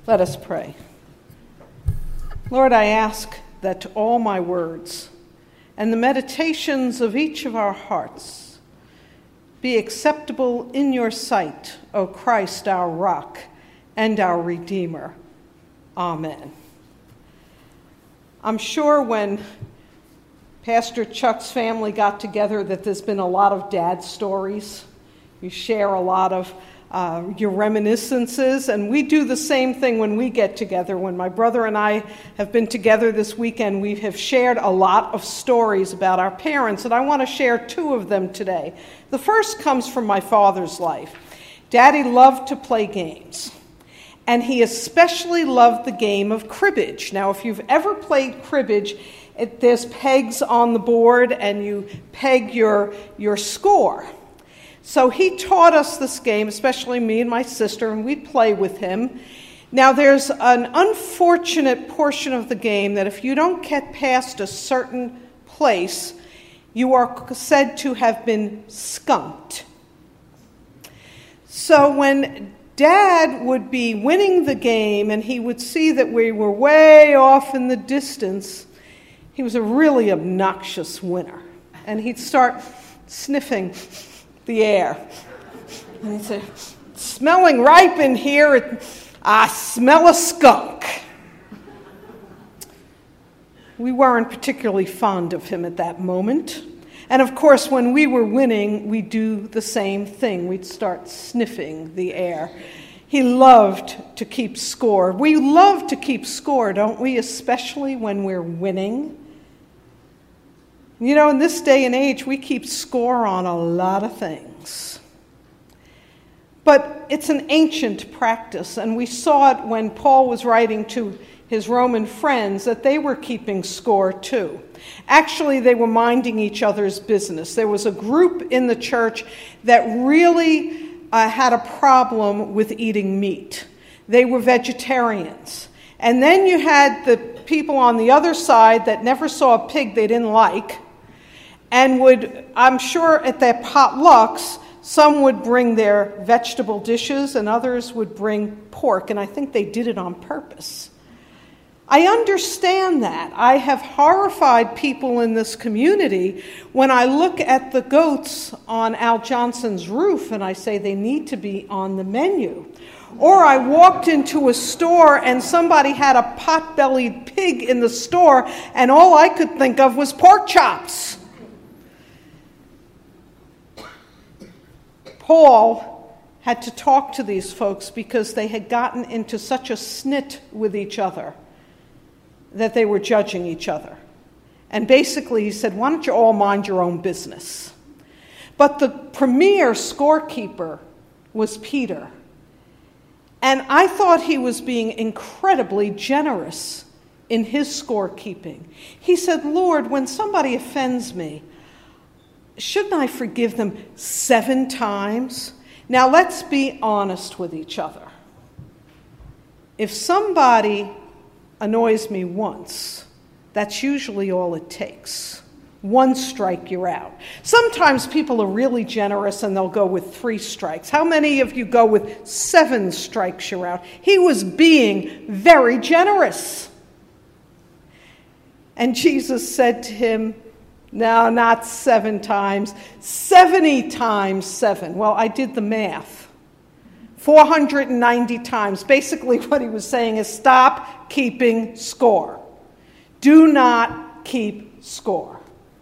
Let us pray. Lord, I ask that all my words and the meditations of each of our hearts be acceptable in your sight, O Christ, our rock and our Redeemer. Amen. I'm sure when Pastor Chuck's family got together that there's been a lot of dad stories. You share a lot of your reminiscences, and we do the same thing when we get together. When my brother and I have been together this weekend, we have shared a lot of stories about our parents, and I want to share two of them today. The first comes from my father's life. Daddy loved to play games, and he especially loved the game of cribbage. Now, if you've ever played cribbage, there's pegs on the board, and you peg your score. So he taught us this game, especially me and my sister, and we'd play with him. Now, there's an unfortunate portion of the game that if you don't get past a certain place, you are said to have been skunked. So when Dad would be winning the game and he would see that we were way off in the distance, he was a really obnoxious winner. And he'd start sniffing the air. And he'd say, "Smelling ripe in here, I smell a skunk." We weren't particularly fond of him at that moment. And of course, when we were winning, we'd do the same thing. We'd start sniffing the air. He loved to keep score. We love to keep score, don't we? Especially when we're winning. You know, in this day and age, we keep score on a lot of things. But it's an ancient practice, and we saw it when Paul was writing to his Roman friends that they were keeping score too. Actually, they were minding each other's business. There was a group in the church that really had a problem with eating meat. They were vegetarians. And then you had the people on the other side that never saw a pig they didn't like, and would, I'm sure at their potlucks, some would bring their vegetable dishes and others would bring pork, and I think they did it on purpose. I understand that. I have horrified people in this community when I look at the goats on Al Johnson's roof and I say they need to be on the menu. Or I walked into a store and somebody had a pot-bellied pig in the store and all I could think of was pork chops. Paul had to talk to these folks because they had gotten into such a snit with each other that they were judging each other. And basically he said, "Why don't you all mind your own business?" But the premier scorekeeper was Peter. And I thought he was being incredibly generous in his scorekeeping. He said, "Lord, when somebody offends me, shouldn't I forgive them 7 times? Now, let's be honest with each other. If somebody annoys me once, that's usually all it takes. 1 strike, you're out. Sometimes people are really generous and they'll go with 3 strikes. How many of you go with 7 strikes, you're out? He was being very generous. And Jesus said to him, "No, not 7 times, 70 times 7. Well, I did the math. 490 times. Basically what he was saying is stop keeping score. Do not keep score.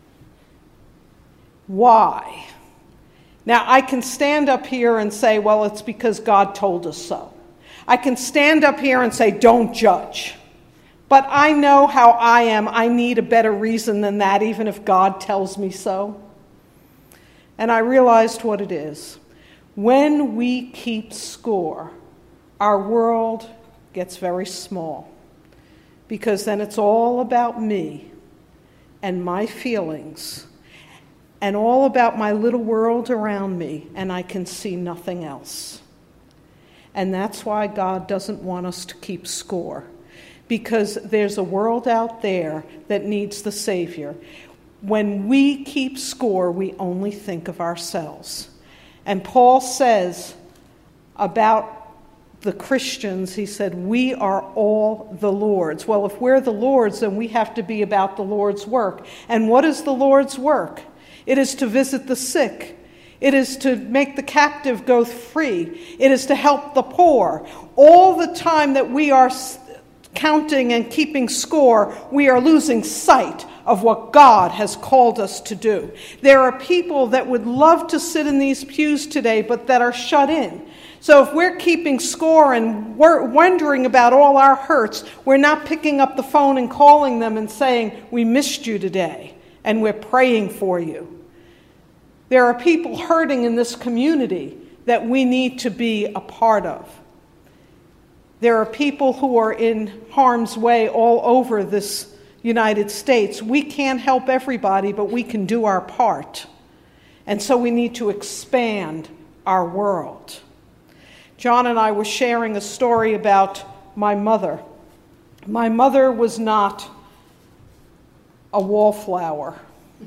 Why? Now, I can stand up here and say, well, it's because God told us so. I can stand up here and say, don't judge. But I know how I am. I need a better reason than that, even if God tells me so. And I realized what it is. When we keep score, our world gets very small. Because then it's all about me and my feelings and all about my little world around me, and I can see nothing else. And that's why God doesn't want us to keep score. Because there's a world out there that needs the Savior. When we keep score, we only think of ourselves. And Paul says about the Christians, he said, we are all the Lord's. Well, if we're the Lord's, then we have to be about the Lord's work. And what is the Lord's work? It is to visit the sick. It is to make the captive go free. It is to help the poor. All the time that we are counting and keeping score, we are losing sight of what God has called us to do. There are people that would love to sit in these pews today, but that are shut in. So if we're keeping score and we're wondering about all our hurts, we're not picking up the phone and calling them and saying, we missed you today, and we're praying for you. There are people hurting in this community that we need to be a part of. There are people who are in harm's way all over this United States. We can't help everybody, but we can do our part. And so we need to expand our world. John and I were sharing a story about my mother. My mother was not a wallflower.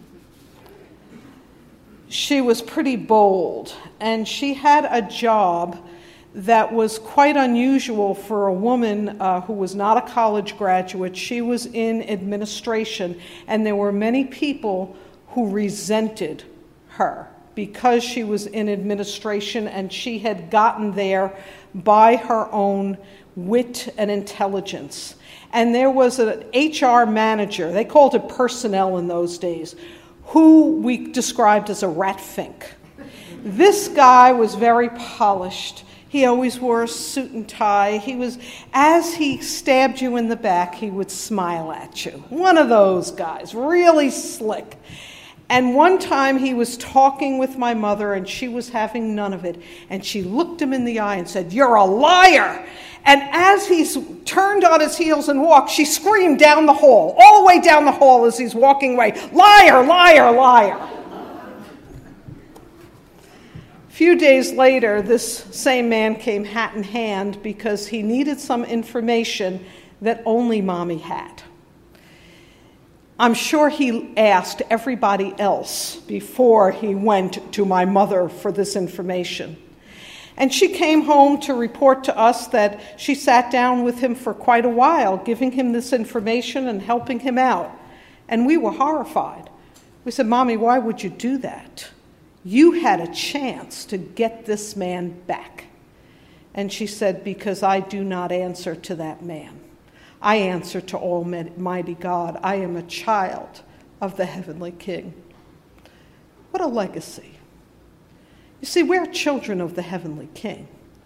She was pretty bold, and she had a job that was quite unusual for a woman who was not a college graduate. She was in administration, and there were many people who resented her because she was in administration and she had gotten there by her own wit and intelligence. And there was an HR manager, they called it personnel in those days, who we described as a rat fink. This guy was very polished. He always wore a suit and tie. As he stabbed you in the back, he would smile at you. One of those guys, really slick. And one time he was talking with my mother, and she was having none of it. And she looked him in the eye and said, "You're a liar!" And as he turned on his heels and walked, she screamed down the hall, all the way down the hall as he's walking away, "Liar, liar, liar!" A few days later, this same man came hat in hand because he needed some information that only Mommy had. I'm sure he asked everybody else before he went to my mother for this information. And she came home to report to us that she sat down with him for quite a while, giving him this information and helping him out. And we were horrified. We said, "Mommy, why would you do that? You had a chance to get this man back." And she said, "Because I do not answer to that man. I answer to Almighty God. I am a child of the Heavenly King." What a legacy. You see, we're children of the Heavenly King.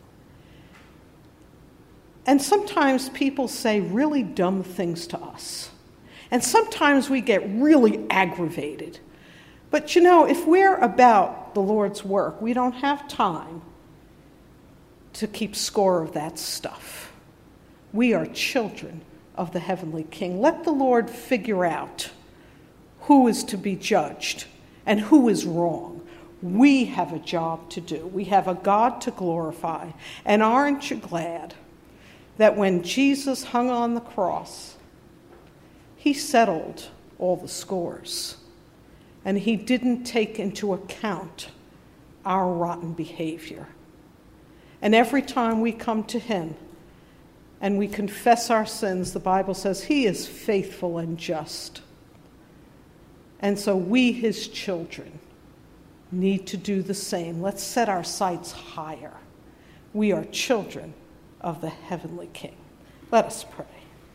And sometimes people say really dumb things to us. And sometimes we get really aggravated. But you know, if we're about the Lord's work, we don't have time to keep score of that stuff. We are children of the Heavenly King. Let the Lord figure out who is to be judged and who is wrong. We have a job to do. We have a God to glorify. And aren't you glad that when Jesus hung on the cross, he settled all the scores, and he didn't take into account our rotten behavior. And every time we come to him and we confess our sins, the Bible says he is faithful and just. And so we, his children, need to do the same. Let's set our sights higher. We are children of the Heavenly King. Let us pray.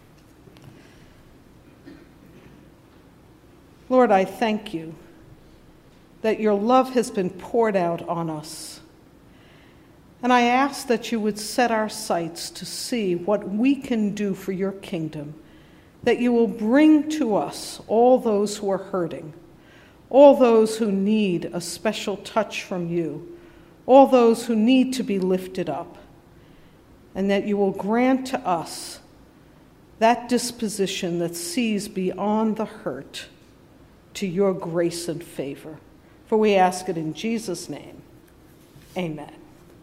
Lord, I thank you that your love has been poured out on us. And I ask that you would set our sights to see what we can do for your kingdom, that you will bring to us all those who are hurting, all those who need a special touch from you, all those who need to be lifted up, and that you will grant to us that disposition that sees beyond the hurt to your grace and favor. For we ask it in Jesus' name. Amen.